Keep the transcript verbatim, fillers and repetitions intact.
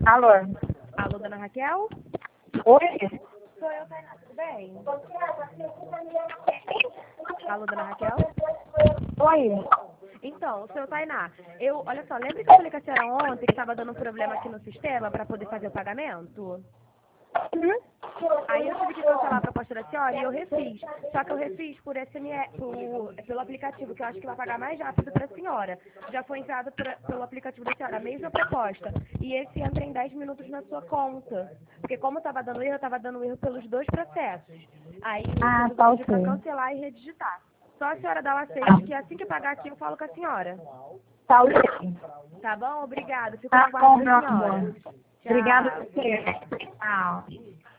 Alô? Alô, dona Raquel? Oi? Sou eu, Tainá, tudo bem? Alô, dona Raquel? Oi? Então, o seu Tainá, eu, olha só, lembra que eu falei com a senhora ontem que estava dando um problema aqui no sistema para poder fazer o pagamento? Uhum. Aí eu tive que cancelar a proposta da senhora e eu refiz. Só que eu refiz por S M S, por, pelo aplicativo, que eu acho que vai pagar mais rápido para a senhora. Já foi enviado por- pelo aplicativo da senhora, a mesma proposta. E esse entra em dez minutos na sua conta. Porque como estava dando erro, estava dando erro pelos dois processos. Aí Ah, eu tá resolvi para ok. cancelar e redigitar. Só a senhora dá o aceite, que assim que pagar aqui eu falo com a senhora. Tá ok. Tá bom? Obrigada. Fico Tá na guarda bom, da meu senhora. amor. Obrigada Tchau. por você. Tchau.